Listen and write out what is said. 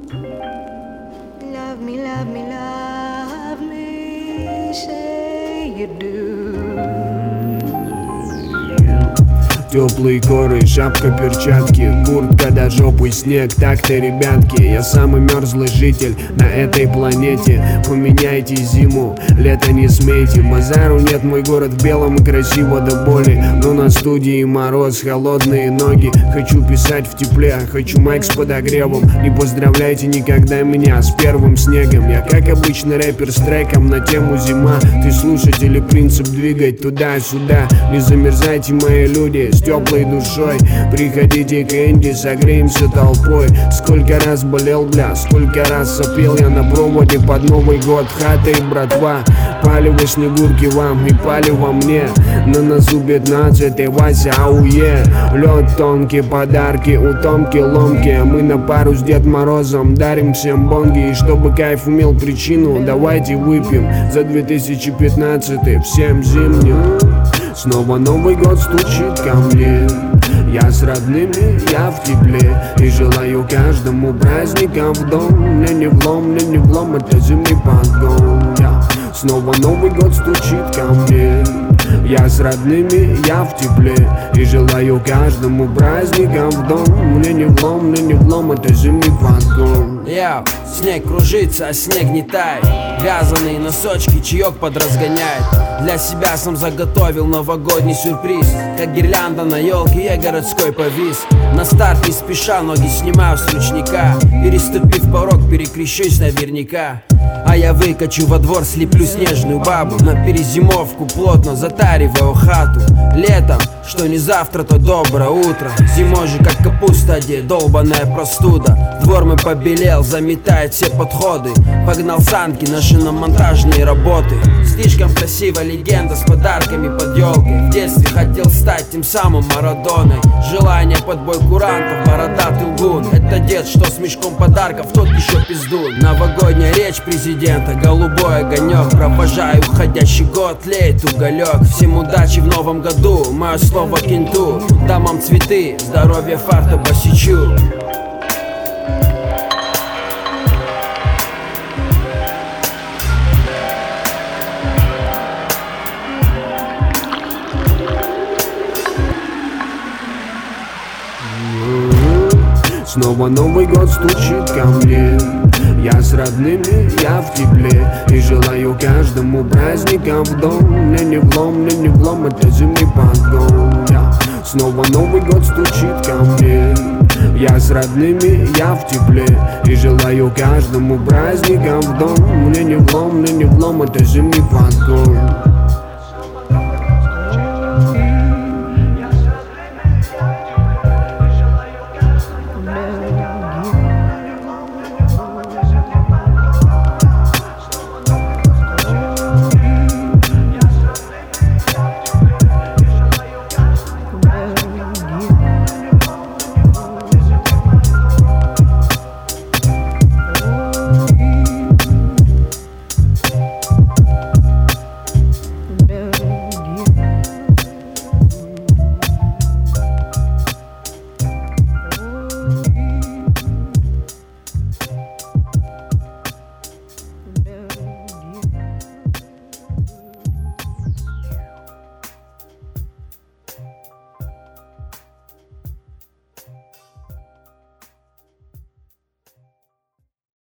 Love me, love me, love me, say you do. Теплые коры, шапка, перчатки, куртка до жопы, снег. Так-то, ребятки, я самый мерзлый житель на этой планете. Поменяйте зиму, лето не смейте. Базару нет, мой город в белом и красиво до боли. Но на студии мороз, холодные ноги. Хочу писать в тепле, хочу майк с подогревом. Не поздравляйте никогда меня с первым снегом. Я как обычный рэпер с треком на тему зима. Ты слушатель и принцип двигать туда-сюда. Не замерзайте, мои люди, с теплой душой. Приходите к Энди, согреемся толпой. Сколько раз болел, бля, сколько раз сопел я на проводе под Новый год. Хата и братва, палево снегурки вам и палево мне. На носу 15-й Вася, ауе. Лед тонкий, подарки у Томки ломки. Мы на пару с Дед Морозом дарим всем бонги. И чтобы кайф имел причину, давайте выпьем за 2015-й всем зимним. Снова Новый год стучит ко мне. Я с родными, я в тепле. И желаю каждому праздника в дом. Мне не влом, это зимний подгон. Снова Новый год стучит ко мне. Я с родными, я в тепле. И желаю каждому праздника в дом. Мне не влом, это зимний подгон. Снег кружится, а снег не тает. Вязаные носочки, чаек подразгоняет. Для себя сам заготовил новогодний сюрприз. Как гирлянда на елке, я городской повис. На старт не спеша, ноги снимаю с ручника. Переступив порог, перекрещусь наверняка. А я выкачу во двор, слеплю снежную бабу. На перезимовку плотно затариваю хату. Летом, что не завтра, то доброе утро. Зимой же как капуста, где долбаная простуда. Двор мой побелел, заметает все подходы. Погнал санки на шиномонтажные работы. Слишком красивая легенда с подарками под елкой. В детстве хотел стать тем самым Марадоной. Желание под бой курантов, бородатый лгун. Это дед, что с мешком подарков, тот еще пиздун. Новогодняя речь президента, голубой огонек. Провожаю уходящий год, леет уголек. Всем удачи в новом году, мое слово кенту. Дамам цветы, здоровья, фарта, босичу. Снова Новый год стучит ко мне. Я с родными, я в тепле. И желаю каждому праздника в дом. Мне не влом, это зимний подгон. Снова Новый год стучит ко мне. Я с родными, я в тепле. И желаю каждому праздника в дом. Мне не влом, это зимний подгон.